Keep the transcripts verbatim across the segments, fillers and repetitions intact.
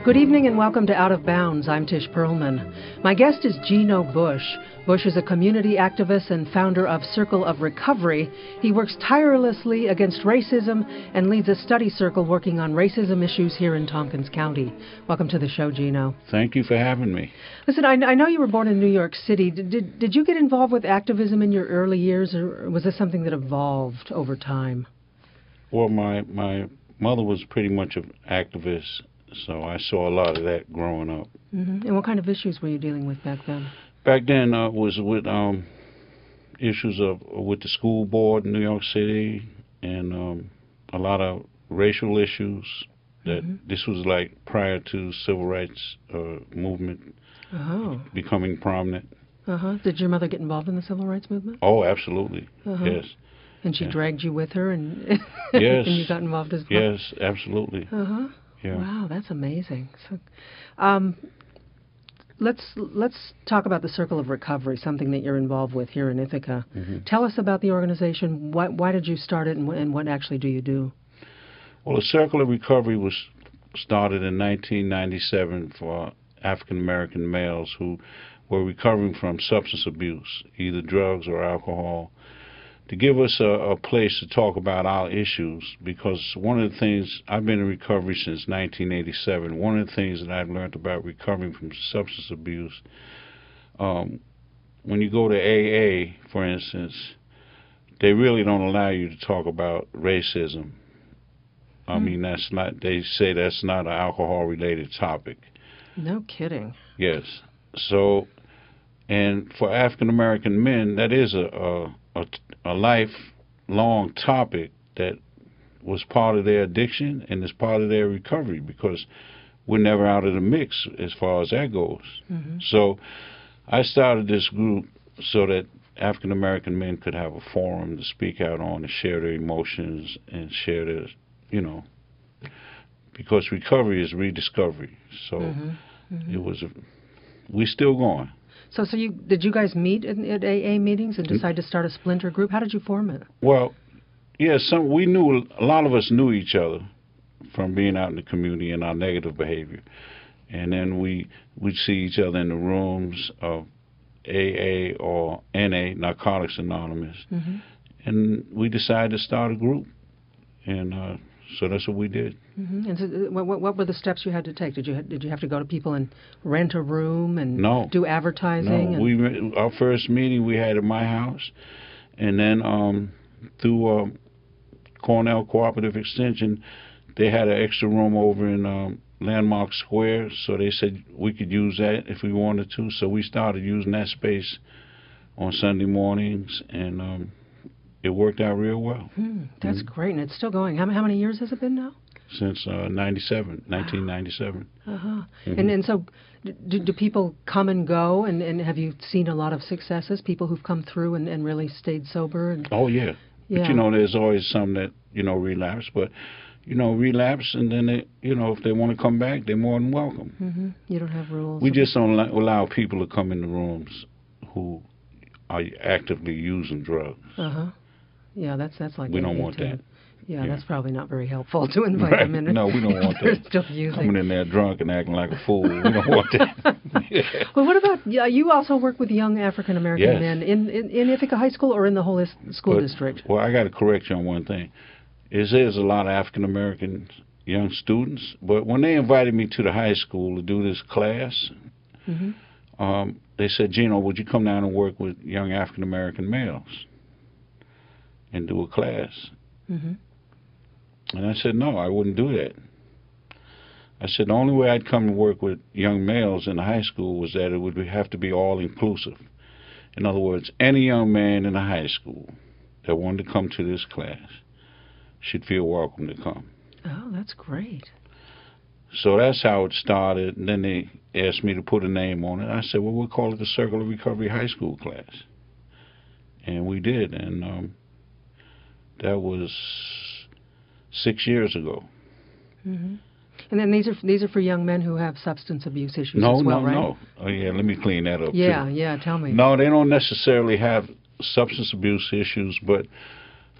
Good evening and welcome to Out of Bounds. I'm Tish Perlman. My guest is Gino Bush. Bush is a community activist and founder of Circle of Recovery. He works tirelessly against racism and leads a study circle working on racism issues here in Tompkins County. Welcome to the show, Gino. Thank you for having me. Listen, I, I know you were born in New York City. Did, did, did you get involved with activism in your early years, or was this something that evolved over time? Well, my, my mother was pretty much an activist, so I saw a lot of that growing up. Mm-hmm. And what kind of issues were you dealing with back then? Back then, uh, was with um, issues of with the school board in New York City, and um, a lot of racial issues. That mm-hmm. This was like prior to civil rights uh, movement oh. becoming prominent. Uh huh. Did your mother get involved in the civil rights movement? Oh, absolutely. Uh-huh. Yes. And she yeah. dragged you with her, and yes. and you got involved as well. Yes, absolutely. Uh huh. Yeah. Wow, that's amazing. So, um, let's let's talk about the Circle of Recovery, something that you're involved with here in Ithaca. Mm-hmm. Tell us about the organization. Why, why did you start it, and, and what actually do you do? Well, the Circle of Recovery was started in nineteen ninety-seven for African American males who were recovering from substance abuse, either drugs or alcohol, to give us a, a place to talk about our issues, because one of the things, I've been in recovery since nineteen eighty-seven, one of the things that I've learned about recovering from substance abuse, um, when you go to A A, for instance, they really don't allow you to talk about racism. I mm. mean, that's not, they say that's not an alcohol-related topic. No kidding. Yes. So, and for African American men, that is a, a A, a lifelong topic that was part of their addiction and is part of their recovery, because we're never out of the mix as far as that goes. Mm-hmm. So I started this group so that African American men could have a forum to speak out on and share their emotions and share their, you know, because recovery is rediscovery. So mm-hmm. Mm-hmm. it was, a, we're still going. So, so you did you guys meet at, at A A meetings and decide to start a splinter group? How did you form it? Well, yeah, some we knew a lot of us knew each other from being out in the community and our negative behavior, and then we we'd see each other in the rooms of A A or N A, Narcotics Anonymous, mm-hmm. and we decided to start a group, and uh, so that's what we did. Mm-hmm. And so, what, what were the steps you had to take? Did you did you have to go to people and rent a room and no. do advertising? No, and we our first meeting we had at my house, and then um, through uh, Cornell Cooperative Extension, they had an extra room over in um, Landmark Square, so they said we could use that if we wanted to. So we started using that space on Sunday mornings, and um, it worked out real well. Hmm, that's mm-hmm. great, and it's still going. How, how many years has it been now? Since uh, ninety-seven, nineteen ninety-seven. Uh-huh. Mm-hmm. And and so do, do people come and go, and, and have you seen a lot of successes, people who've come through and, and really stayed sober? And oh, yeah. yeah. But, you know, there's always some that, you know, relapse. But, you know, relapse, and then, they, you know, if they want to come back, they're more than welcome. Mm-hmm. You don't have rules? We just don't allow people to come in the rooms who are actively using drugs. Uh-huh. Yeah, that's, that's like... We don't want that. Yeah, yeah, that's probably not very helpful to invite right. them in. No, we don't want that. Still using. Coming in there drunk and acting like a fool. We don't want that. yeah. Well, what about, yeah, you also work with young African American yes. men in, in, in Ithaca High School or in the whole school but, district? Well, I got to correct you on one thing. Is there's a lot of African American young students, but when they invited me to the high school to do this class, mm-hmm. um, they said, Gino, would you come down and work with young African American males and do a class? Mm-hmm. And I said, no, I wouldn't do that. I said, the only way I'd come and work with young males in the high school was that it would have to be all-inclusive. In other words, any young man in the high school that wanted to come to this class should feel welcome to come. Oh, that's great. So that's how it started. And then they asked me to put a name on it. I said, well, we'll call it the Circle of Recovery High School class. And we did. And um, that was... six years ago. Mm-hmm. And then these are these are for young men who have substance abuse issues no, as well, no, right? No, no, Oh, yeah, let me clean that up, Yeah, too. yeah, tell me. No, they don't necessarily have substance abuse issues, but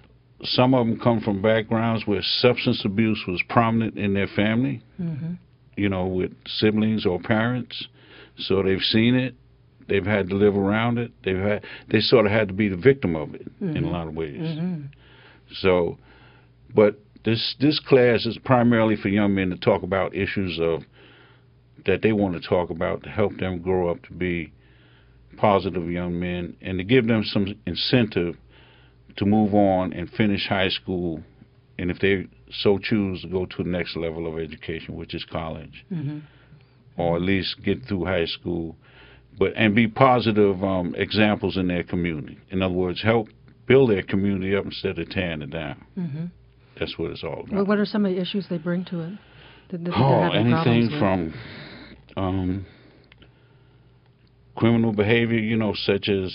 some of them come from backgrounds where substance abuse was prominent in their family, mm-hmm. you know, with siblings or parents, so they've seen it. They've had to live around it. They've had they sort of had to be the victim of it mm-hmm. in a lot of ways. Mm-hmm. So, but this this class is primarily for young men to talk about issues of that they want to talk about to help them grow up to be positive young men and to give them some incentive to move on and finish high school, and if they so choose, to go to the next level of education, which is college, mm-hmm. or at least get through high school, but and be positive um, examples in their community. In other words, help build their community up instead of tearing it down. Mm-hmm. That's what it's all about. Well, what are some of the issues they bring to it? That, that oh, they're having anything with? from um, criminal behavior, you know, such as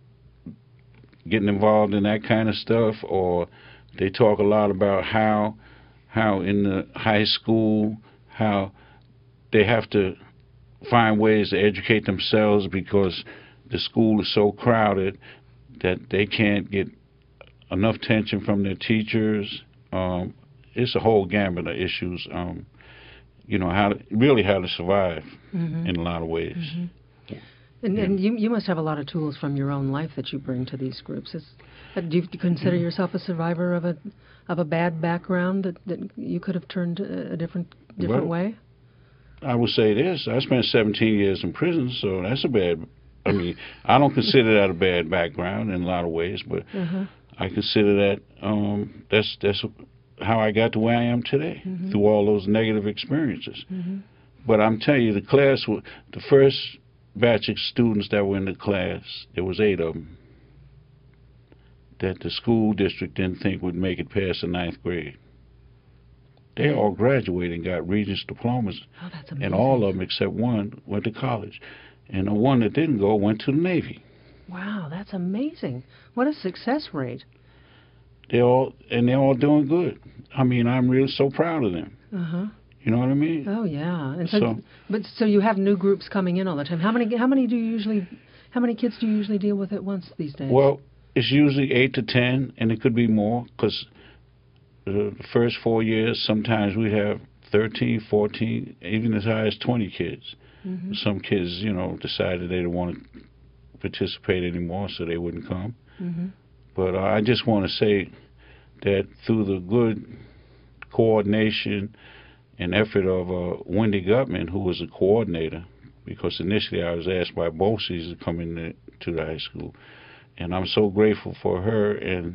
getting involved in that kind of stuff, or they talk a lot about how how in the high school, how they have to find ways to educate themselves because the school is so crowded that they can't get enough attention from their teachers. Um, it's a whole gamut of issues. Um, you know, how to, really how to survive mm-hmm. in a lot of ways. Mm-hmm. And, yeah. and you you must have a lot of tools from your own life that you bring to these groups. Is, uh, do you consider mm-hmm. yourself a survivor of a of a bad background that, that you could have turned a different different well, way? I would say this. I spent seventeen years in prison, so that's a bad. I mean, I don't consider that a bad background in a lot of ways, but uh-huh. I consider that um, that's that's how I got to where I am today mm-hmm. through all those negative experiences. Mm-hmm. But I'm telling you, the class, the first batch of students that were in the class, there was eight of them that the school district didn't think would make it past the ninth grade. They all graduated and got Regents diplomas, oh, that's amazing. And all of them except one went to college, and the one that didn't go went to the Navy. Wow, that's amazing! What a success rate! They all and they're all doing good. I mean, I'm really so proud of them. Uh huh. You know what I mean? Oh yeah. And so, so, but so you have new groups coming in all the time. How many? How many do you usually? How many kids do you usually deal with at once these days? Well, it's usually eight to ten, and it could be more because the first four years sometimes we have thirteen, fourteen, even as high as twenty kids. Mm-hmm. Some kids, you know, decided they didn't want to participate anymore, so they wouldn't come. Mm-hmm. But uh, I just want to say that through the good coordination and effort of uh, Wendy Gutman, who was a coordinator, because initially I was asked by BOCES to come into to the high school, and I'm so grateful for her and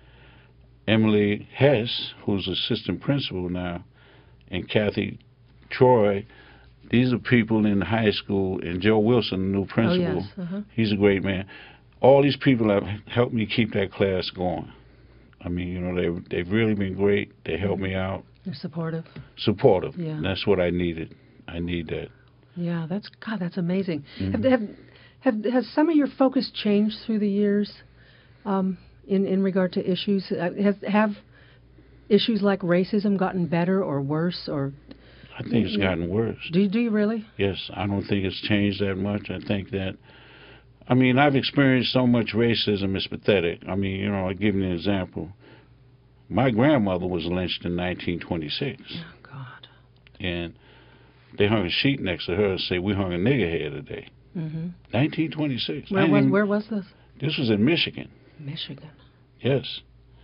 Emily Hess, who's assistant principal now, and Kathy Troy. These are people in the high school, and Joe Wilson, the new principal. Oh, yes. Uh-huh. He's a great man. All these people have helped me keep that class going. I mean, you know, they they've really been great. They helped me out. They're supportive. Supportive. Yeah. That's what I needed. I need that. Yeah, that's God. That's amazing. Mm-hmm. Have, have have has some of your focus changed through the years, um, in in regard to issues? Uh, have have issues like racism gotten better or worse, or? I think it's gotten worse. Do you, do you really? Yes, I don't think it's changed that much. I think that, I mean, I've experienced so much racism, it's pathetic. I mean, you know, I'll give you an example. My grandmother was lynched in nineteen twenty-six. Oh, God. And they hung a sheet next to her and say, we hung a nigger here today. Mm-hmm. nineteen twenty-six. Where was, even, where was this? This was in Michigan. Michigan. Yes.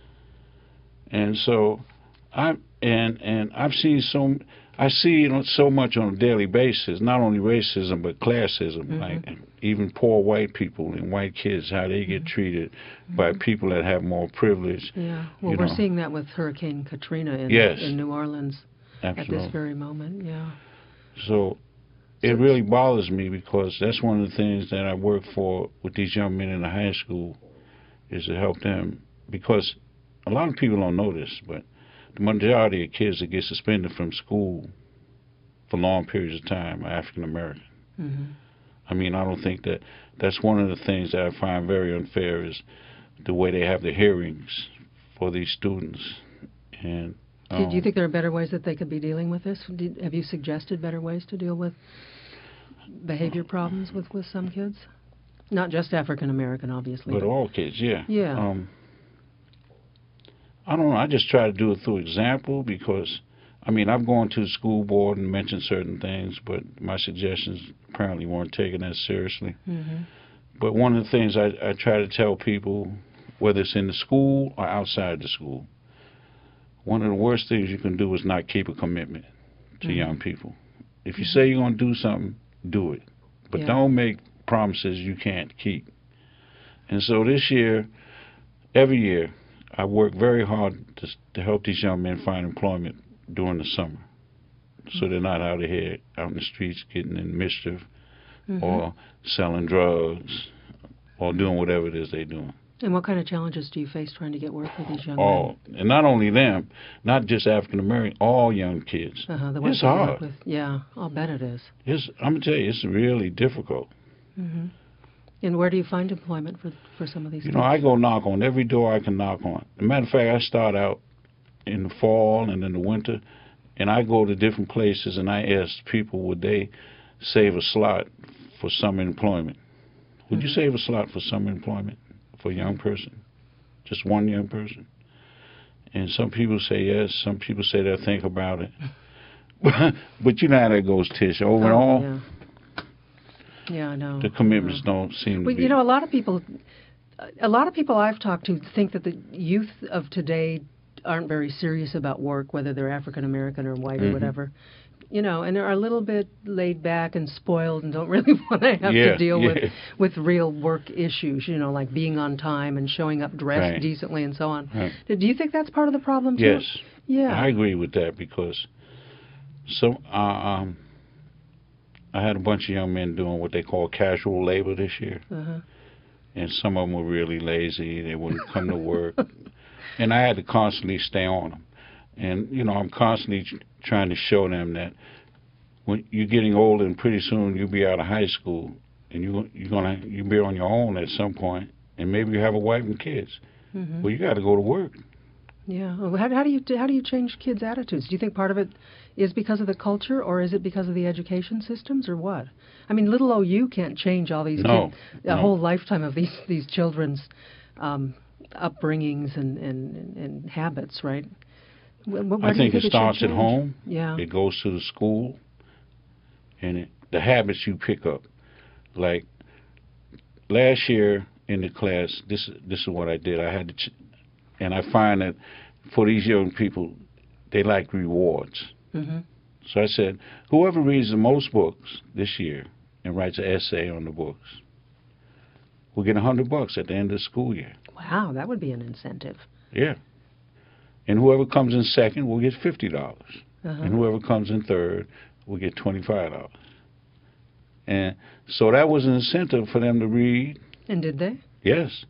And so, I and and I've seen so I see you know, so much on a daily basis, not only racism but classism, mm-hmm. like even poor white people and white kids, how they get mm-hmm. treated mm-hmm. by people that have more privilege. Yeah, well, we're know. seeing that with Hurricane Katrina in, yes. in New Orleans Absolutely. at this very moment, yeah. So it really bothers me because that's one of the things that I work for with these young men in the high school is to help them, because a lot of people don't know this, but the majority of kids that get suspended from school for long periods of time are African American. Mm-hmm. I mean, I don't think that that's one of the things that I find very unfair is the way they have the hearings for these students. And um, do you think there are better ways that they could be dealing with this? Did, have you suggested better ways to deal with behavior problems with, with some kids? Not just African American, obviously. But, but all kids, yeah. Yeah. Um, I don't know. I just try to do it through example because I mean, I've gone to the school board and mentioned certain things, but my suggestions apparently weren't taken as seriously. Mm-hmm. But one of the things I, I try to tell people, whether it's in the school or outside the school, one of the worst things you can do is not keep a commitment to Mm-hmm. young people. If you say you're going to do something, do it. But Yeah. don't make promises you can't keep. And so this year, every year, I work very hard to, to help these young men find employment during the summer, so they're not out of here, out in the streets getting in mischief, Mm-hmm. or selling drugs, or doing whatever it is they're doing. And what kind of challenges do you face trying to get work with these young All, and not only them, not just African American, all young kids. men? Uh-huh, the ones It's that you work hard. with. Yeah, I'll bet it is. It's, I'm gonna tell you, it's really difficult. Mm-hmm. And where do you find employment for for some of these? You kids? know, I go knock on every door I can knock on. As a matter of fact, I start out in the fall and in the winter, and I go to different places and I ask people, would they save a slot for summer employment? Would Mm-hmm. you save a slot for summer employment for a young person? Just one young person? And some people say yes, some people say they'll think about it. But you know how that goes, Tish. Overall, Oh, yeah. Yeah, I know. the commitments I know. don't seem Well, to be. you know, a lot of people, a lot of people I've talked to think that the youth of today aren't very serious about work, whether they're African American or white or Mhm. whatever. You know, and they're a little bit laid back and spoiled and don't really want to have Yeah, to deal yeah. with with real work issues. You know, like being on time and showing up dressed Right. decently and so on. Right. Do you think that's part of the problem too? Yes. Yeah. I agree with that because some uh, um, I had a bunch of young men doing what they call casual labor this year, Uh-huh. and some of them were really lazy. They wouldn't come to work, and I had to constantly stay on them. And you know, I'm constantly tr- trying to show them that when you're getting older, and pretty soon you'll be out of high school, and you you're gonna you'll be on your own at some point, and maybe you have a wife and kids. Mhm. Well, you got to go to work. Yeah. Well, how, how do you how do you change kids' attitudes? Do you think part of it is because of the culture, or is it because of the education systems, or what? I mean, little O U can't change all these No, kids, a no. whole lifetime of these these children's um, upbringings and, and, and habits, right? Wh- wh- where I do you think it should starts at change? home. Yeah. It goes to the school, and it, the habits you pick up. Like last year in the class, this this is what I did. I had to, ch- and I find that for these young people, they like rewards. Mm-hmm. So I said, whoever reads the most books this year and writes an essay on the books will get a hundred bucks at the end of the school year. Wow, that would be an incentive. Yeah. And whoever comes in second will get fifty dollars. Uh-huh. And whoever comes in third will get twenty-five dollars. And so that was an incentive for them to read. And did they? Yes.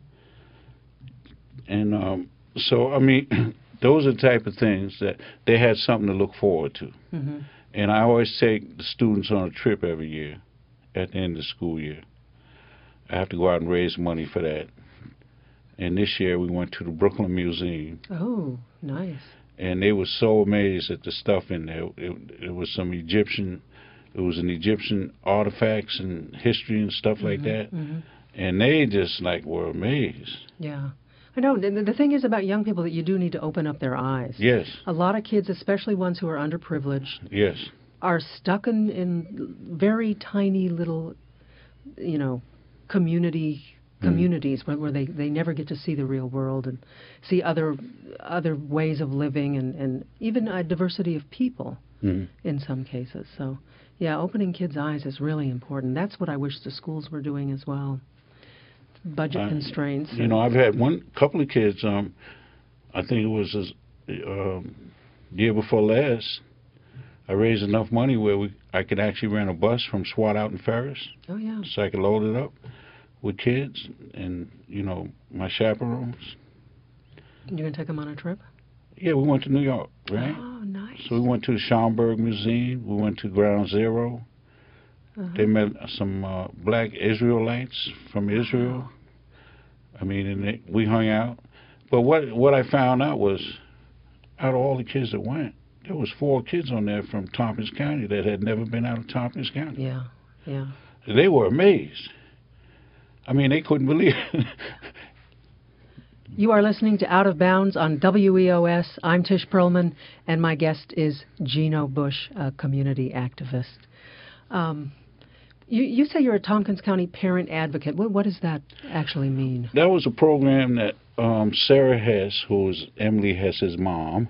And um, so, I mean, those are the type of things that they had something to look forward to. Mm-hmm. And I always take the students on a trip every year at the end of the school year. I have to go out and raise money for that. And this year we went to the Brooklyn Museum. Oh, nice. And they were so amazed at the stuff in there. It, it was some Egyptian, it was an Egyptian artifacts and history and stuff like that. Mm-hmm. And they just like were amazed. Yeah. I know. The, the thing is about young people that you do need to open up their eyes. Yes, A lot of kids, especially ones who are underprivileged, yes, are stuck in, in very tiny little, you know, community communities where, where they, they never get to see the real world and see other other ways of living and, and even a diversity of people Mhm. in some cases. So, yeah, opening kids' eyes is really important. That's what I wish the schools were doing as well. Budget Uh, constraints. You know, I've had one couple of kids. Um, I think it was this, um, year before last. I raised enough money where we I could actually rent a bus from Swat out in Ferris, Oh, yeah. so I could load it up with kids and you know my chaperones. You're going to take them on a trip? Yeah, we went to New York, right? Oh, nice. So we went to the Schomburg Museum. We went to Ground Zero. Uh-huh. They met some uh, black Israelites from Israel. I mean, and they, we hung out. But what what I found out was, out of all the kids that went, there was four kids on there from Tompkins County that had never been out of Tompkins County. Yeah, yeah. They were amazed. I mean, they couldn't believe it. You are listening to Out of Bounds on W E O S. I'm Tish Perlman, and my guest is Gino Bush, a community activist. Um, you, you say you're a Tompkins County parent advocate. What, what does that actually mean? That was a program that um, Sarah Hess, who is Emily Hess's mom,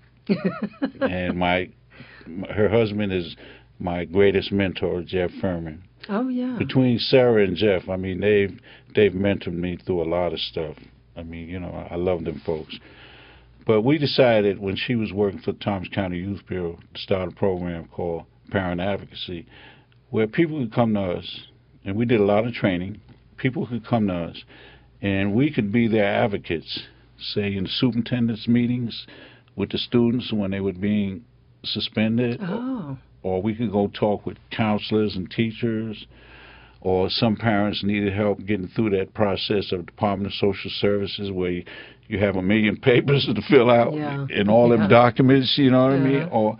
and my her husband is my greatest mentor, Jeff Furman. Oh, yeah. Between Sarah and Jeff, I mean, they've they've mentored me through a lot of stuff. I mean, you know, I love them folks. But we decided when she was working for the Tompkins County Youth Bureau to start a program called Parent Advocacy, where people could come to us, and we did a lot of training. People could come to us, and we could be their advocates, say in the superintendent's meetings with the students when they were being suspended. Oh. Or, or we could go talk with counselors and teachers, or some parents needed help getting through that process of Department of Social Services where you, you have a million papers to fill out yeah. and all yeah. them documents, you know what yeah. I mean? Or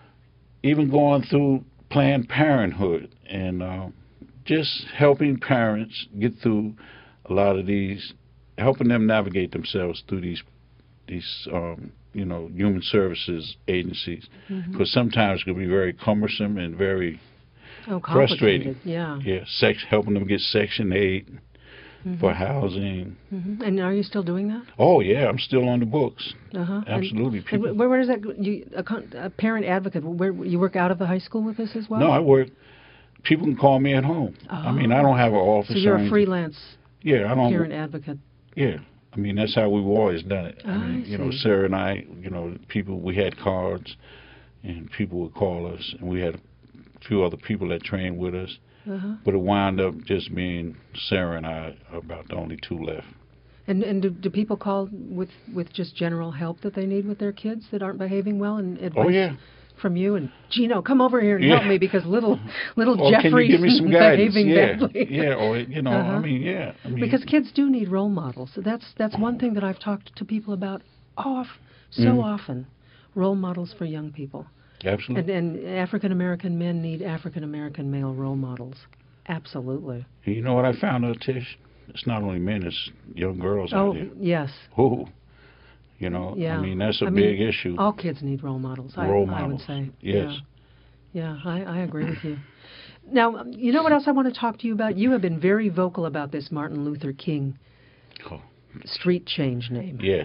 even going through Planned Parenthood and uh, just helping parents get through a lot of these, helping them navigate themselves through these, these um, you know, human services agencies. Because mm-hmm. sometimes it can be very cumbersome and very oh, frustrating. Yeah. Yeah, sex, helping them get Section eight mm-hmm. for housing. Mm-hmm. And are you still doing that? Oh, yeah, I'm still on the books. Uh-huh. Absolutely. And, People, and where, where does that, you, a, a parent advocate, where you work out of the high school with this as well? No, I work, people can call me at home. Oh. I mean, I don't have an office. So you're a freelance yeah, I don't, parent advocate. Yeah. I mean, that's how we've always done it. Oh, I mean, I you know, see. Sarah and I, you know, people, we had cards, and people would call us, and we had a few other people that trained with us. Uh-huh. But it wound up just being Sarah and I about the only two left. And and do, do people call with, with just general help that they need with their kids that aren't behaving well, and advice oh, yeah. from you? And Gino, come over here and yeah. help me because little little or Jeffrey's can you give me some guidance? behaving yeah. badly. yeah, or you know, uh-huh. I mean, yeah. I mean, because kids do need role models. So that's that's one thing that I've talked to people about off so mm-hmm. often. Role models for young people. Absolutely. And, and African American men need African American male role models. Absolutely. You know what I found out, Tish? It's not only men, it's young girls oh, out there. yes. Who? You know, yeah. I mean, that's a I big mean, issue. All kids need role models, role I, models. I would say. Yes. Yeah, yeah I, I agree with you. Now, you know what else I want to talk to you about? You have been very vocal about this Martin Luther King oh. street change name. Yes.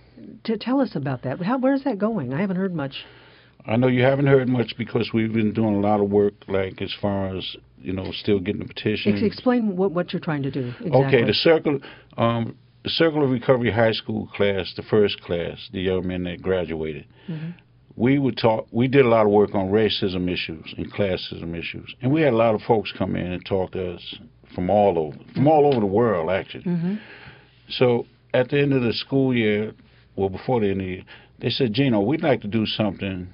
To tell us about that. How, where's that going? I haven't heard much. I know you haven't heard much because we've been doing a lot of work, like as far as, you know, still getting the petition. Ex- explain what, what you're trying to do. Exactly. Okay, the Circle, um, the Circle of Recovery High School class, the first class, the young men that graduated, mm-hmm. we would talk. We did a lot of work on racism issues and classism issues, and we had a lot of folks come in and talk to us from all over, from all over the world, actually. Mm-hmm. So at the end of the school year, well, before the end of the year, they said, Gino, we'd like to do something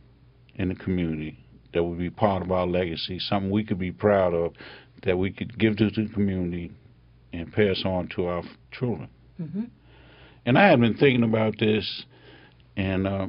in the community that would be part of our legacy, something we could be proud of, that we could give to the community and pass on to our children. Mm-hmm. And I had been thinking about this, and uh,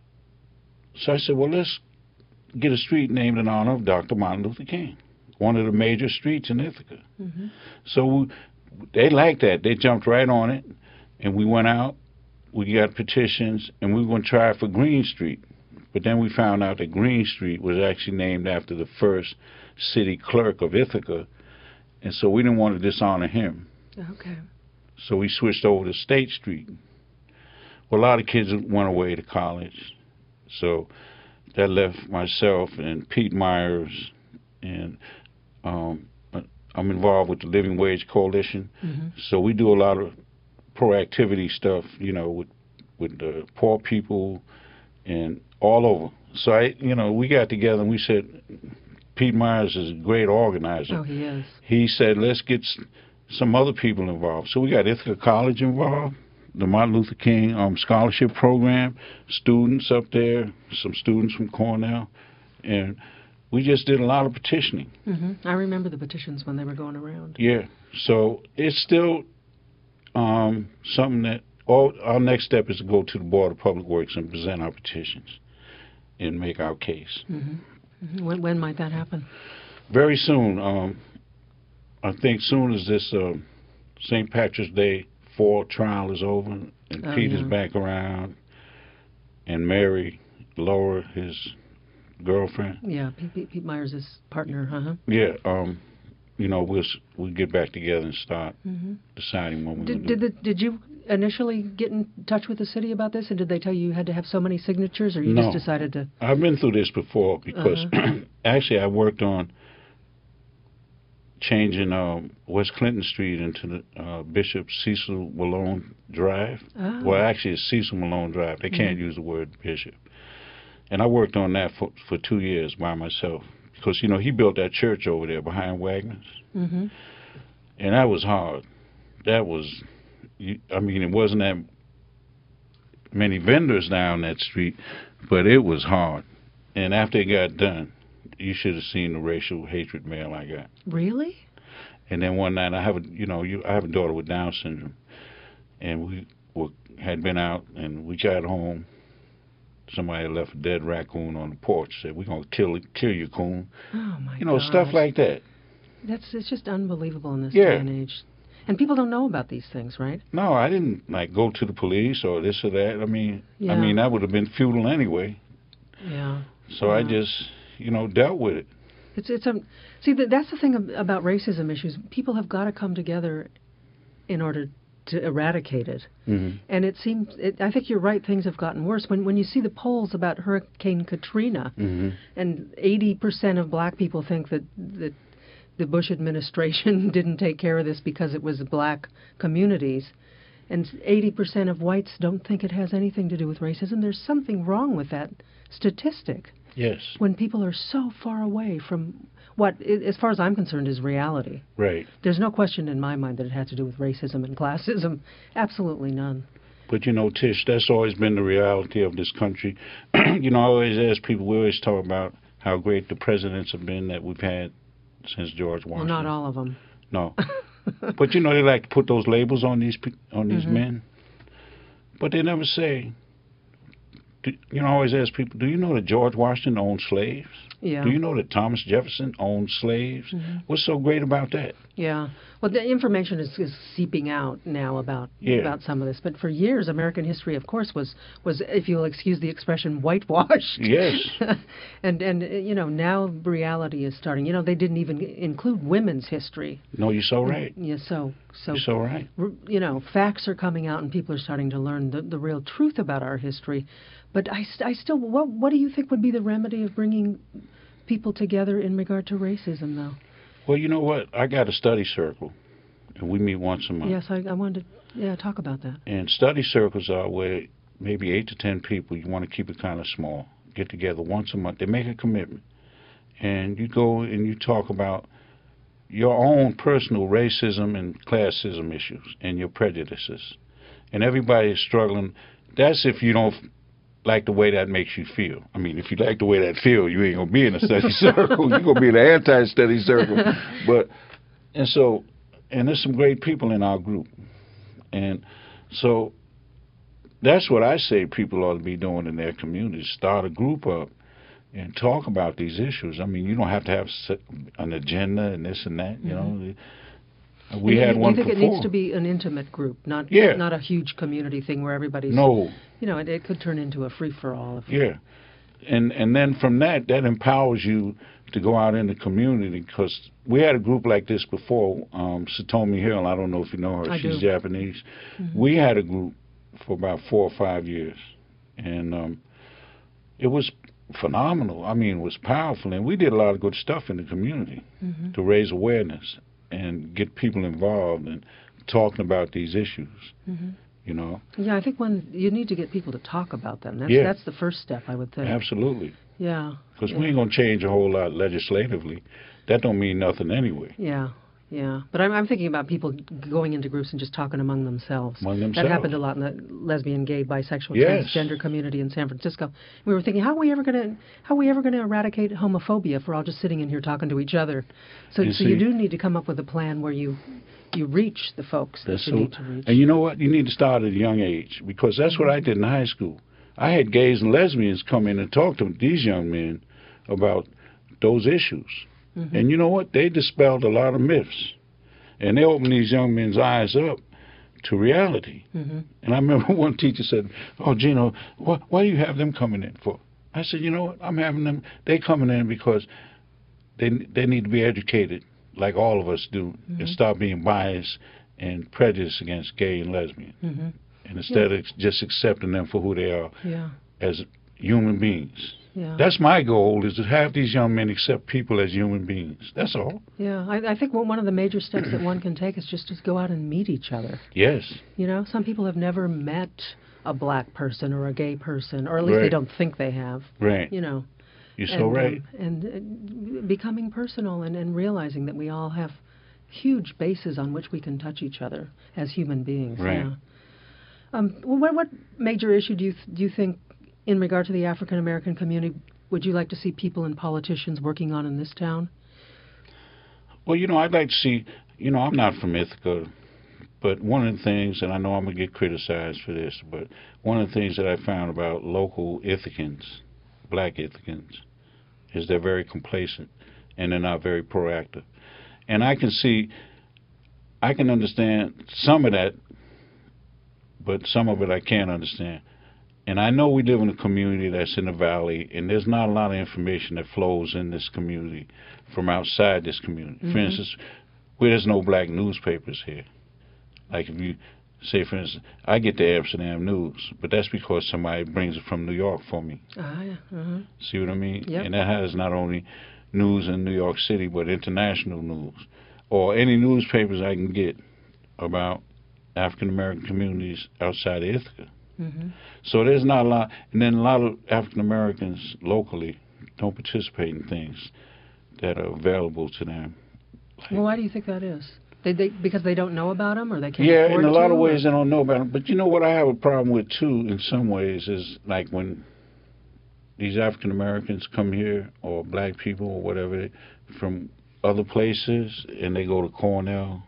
so I said, well, let's get a street named in honor of Doctor Martin Luther King, one of the major streets in Ithaca. Mm-hmm. So we, they liked that. They jumped right on it, and we went out, we got petitions, and we were going to try for Green Street. But then we found out that Green Street was actually named after the first city clerk of Ithaca, and so we didn't want to dishonor him. Okay. So we switched over to State Street. Well, a lot of kids went away to college, so that left myself and Pete Myers, and um, I'm involved with the Living Wage Coalition, mm-hmm. so we do a lot of proactivity stuff, you know, with with the poor people and all over. So I, you know, we got together and we said, Pete Myers is a great organizer. Oh, he is. He said, let's get some other people involved. So we got Ithaca College involved, the Martin Luther King um, Scholarship Program, students up there, some students from Cornell, and we just did a lot of petitioning. Mm-hmm. I remember the petitions when they were going around. Yeah. So it's still um, something that all, our next step is to go to the Board of Public Works and present our petitions and make our case. Mm-hmm. Mm-hmm. When, when might that happen? Very soon. Um, I think soon as this uh, Saint Patrick's Day Ford trial is over, and Oh, Peter's yeah. back around, and Mary, Laura, his girlfriend. Yeah, Pete, Pete, Pete Myers' partner, huh? Yeah, um, you know, we'll s- we'll get back together and start Mm-hmm. deciding what we're Did gonna did, do. the, did you initially get in touch with the city about this, and did they tell you you had to have so many signatures, or you No. just decided to? I've been through this before because Uh-huh. actually I worked on changing um, West Clinton Street into the uh, Bishop Cecil Malone Drive. Oh. Well, actually, it's Cecil Malone Drive. They can't Mhm. use the word bishop. And I worked on that for, for two years by myself because, you know, he built that church over there behind Wagner's. Mm-hmm. And that was hard. That was, you, I mean, it wasn't that many vendors down that street, but it was hard. And after it got done, you should have seen the racial hatred mail I got. Really? And then one night, I have a, you know, you, I have a daughter with Down syndrome, and we were, had been out, and we got home. Somebody had left a dead raccoon on the porch. Said, "We're gonna kill it, kill you, coon." Oh my! You know, gosh. stuff like that. That's it's just unbelievable in this Yeah. day and age, and people don't know about these things, right? No, I didn't like go to the police or this or that. I mean, Yeah. I mean that would have been futile anyway. Yeah. So I Yeah. just, you know, dealt with it. It's it's um see that that's the thing ab- about racism issues. People have got to come together in order to eradicate it. Mm-hmm. And it seems it, I think you're right. Things have gotten worse when when you see the polls about Hurricane Katrina, Mm-hmm. and eighty percent of black people think that that the Bush administration didn't take care of this because it was black communities, and eighty percent of whites don't think it has anything to do with racism. There's something wrong with that statistic. Yes. When people are so far away from what, i- as far as I'm concerned, is reality. Right. There's no question in my mind that it had to do with racism and classism. Absolutely none. But you know, Tish, that's always been the reality of this country. You know, I always ask people. We always talk about how great the presidents have been that we've had since George Well, Washington. not all of them. No. But you know, they like to put those labels on these pe- on these Mhm. men, but they never say. Do, you know, I always ask people, do you know that George Washington owned slaves? Yeah. Do you know that Thomas Jefferson owned slaves? Mhm. What's so great about that? Yeah. Well, the information is, is seeping out now about Yeah. about some of this. But for years, American history, of course, was was, if you'll excuse the expression, whitewashed. Yes. and and uh, you know, now reality is starting. You know, they didn't even include women's history. No, you're so right. Yeah. So so You're so right. r- you know, facts are coming out, and people are starting to learn the, the real truth about our history. But I, st- I still, what what do you think would be the remedy of bringing people together in regard to racism, though? Well, you know what? I got a study circle, and we meet once a month. Yes, I, I wanted to yeah talk about that. And study circles are where maybe eight to ten people, you want to keep it kind of small, get together once a month. They make a commitment. And you go and you talk about your own personal racism and classism issues and your prejudices. And everybody is struggling. That's if you don't like the way that makes you feel. I mean, if you like the way that feel, you ain't gonna be in a study circle. You're gonna be in an anti-study circle. But and so, and there's some great people in our group, and so that's what I say people ought to be doing in their communities: start a group up and talk about these issues. I mean, you don't have to have s- an agenda and this and that. You know, we And had you, one you think before. it needs to be an intimate group, not Yeah. not a huge community thing where everybody's No. You know, it, it could turn into a free for all. Yeah, and and then from that, that empowers you to go out in the community, because we had a group like this before. Um, Satomi Hill, I don't know if you know her. I She's do. Japanese. Mhm. We had a group for about four or five years, and um, it was phenomenal. I mean, it was powerful, and we did a lot of good stuff in the community Mhm. to raise awareness and get people involved and talking about these issues. Mhm. You know, Yeah, I think when you need to get people to talk about them. That's Yeah. that's the first step, I would think. absolutely. Yeah. Because yeah. we ain't gonna change a whole lot legislatively. That don't mean nothing anyway. Yeah, yeah. But I'm, I'm thinking about people g- going into groups and just talking among themselves. Among That themselves. happened a lot in the lesbian, gay, bisexual, Yes. transgender community in San Francisco. We were thinking, how are we ever going to how are we ever going to eradicate homophobia if we're all just sitting in here talking to each other? So, You so you see- do need to come up with a plan where you you reach the folks That's that you so. need to reach. And you know what? You need to start at a young age, because that's what I did in high school. I had gays and lesbians come in and talk to these young men about those issues. Mhm. And you know what? They dispelled a lot of myths. And they opened these young men's eyes up to reality. Mm-hmm. And I remember one teacher said, "Oh, Gino, wh- why do you have them coming in for?" I said, "You know what? I'm having them. They coming in because they they need to be educated, like all of us do, Mm-hmm. and stop being biased and prejudiced against gay and lesbian, Mm-hmm. and instead Yeah. of just accepting them for who they are Yeah. as human beings." Yeah. That's my goal, is to have these young men accept people as human beings. That's all. Yeah. I, I think one of the major steps that one can take is just to go out and meet each other. Yes. You know, some people have never met a black person or a gay person, or at least Right. they don't think they have. Right. You know. You're so and, right. Um, and uh, becoming personal and, and realizing that we all have huge bases on which we can touch each other as human beings. Right. Yeah. Um, what, what major issue do you th- do you think, in regard to the African American community, would you like to see people and politicians working on in this town? Well, you know, I'd like to see, you know, I'm not from Ithaca, but one of the things, and I know I'm going to get criticized for this, but one of the things that I found about local Ithacans, black Ithacans, is they're very complacent and they're not very proactive. And I can see, I can understand some of that, but some of it I can't understand. And I know we live in a community that's in the valley, and there's not a lot of information that flows in this community from outside this community. Mm-hmm. For instance, where there's no black newspapers here. Like if you say, for instance, I get the Amsterdam News, but that's because somebody brings it from New York for me. Ah, yeah. Uh-huh. See what I mean? Yep. And that has not only news in New York City, but international news. Or any newspapers I can get about African American communities outside of Ithaca. Mm-hmm. So there's not a lot, and then a lot of African Americans locally don't participate in things that are available to them. Like, Well, why do you think that is? They, they because they don't know about them, or they can't yeah, afford in a to, lot of or- ways they don't know about them. But you know what I have a problem with too, in some ways, is like when these African Americans come here, or black people, or whatever, from other places, and they go to Cornell.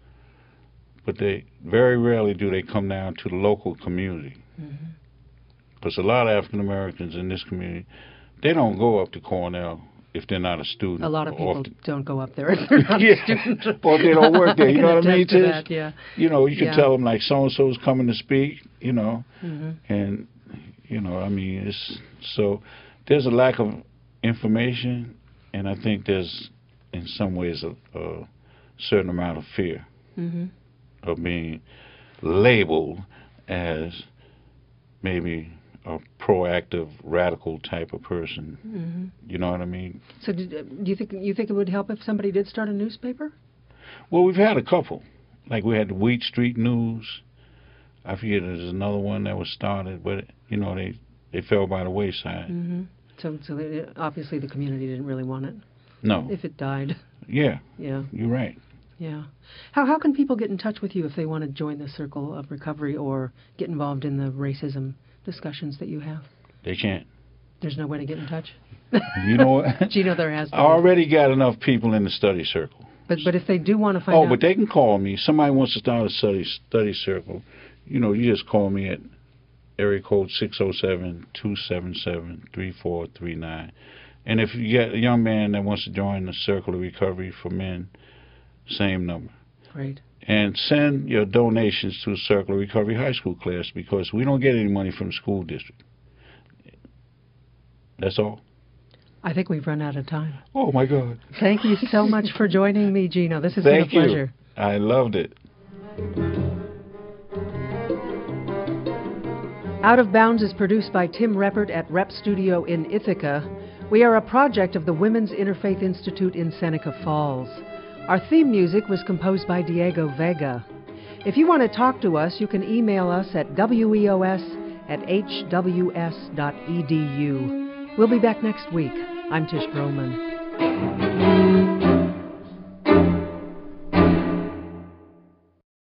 But they very rarely do they come down to the local community. Because Mm-hmm. a lot of African Americans in this community, they don't go up to Cornell if they're not a student. A lot of or people if they- don't go up there if they're not Yeah, a student. or they don't work there, you can know what I mean, attest to Tish? that, yeah. You know, you can Yeah. tell them like so and so's coming to speak, you know, Mm-hmm. and you know, I mean, it's so there's a lack of information, and I think there's in some ways a, a certain amount of fear Mm-hmm. of being labeled as maybe a proactive, radical type of person. Mm-hmm. You know what I mean? So, did, uh, do you think you think it would help if somebody did start a newspaper? Well, we've had a couple. Like we had the Wheat Street News. I forget there's another one that was started, but you know they they fell by the wayside. Mm-hmm. So, so they, obviously the community didn't really want it. No. If it died, Yeah, yeah, you're right. yeah. How how can people get in touch with you if they want to join the Circle of Recovery or get involved in the racism discussions that you have? They can't. There's no way to get in touch. You know what? Gino, there has to I be. already got enough people in the study circle. But but if they do want to find Oh, out, but they can call me. Somebody wants to start a study study circle. You know, you just call me at area code six oh seven, two seven seven, three four three nine. And if you get a young man that wants to join the Circle of Recovery for Men, same number. great. And send your donations to the Circle of Recovery High School class, because we don't get any money from the school district. That's all. I think we've run out of time. Oh, my God. Thank you so much for joining me, Gino. This has Thank been a you. pleasure. I loved it. Out of Bounds is produced by Tim Reppert at Rep Studio in Ithaca. We are a project of the Women's Interfaith Institute in Seneca Falls. Our theme music was composed by Diego Vega. If you want to talk to us, you can email us at weos at h w s dot e d u. We'll be back next week. I'm Tish Perlman.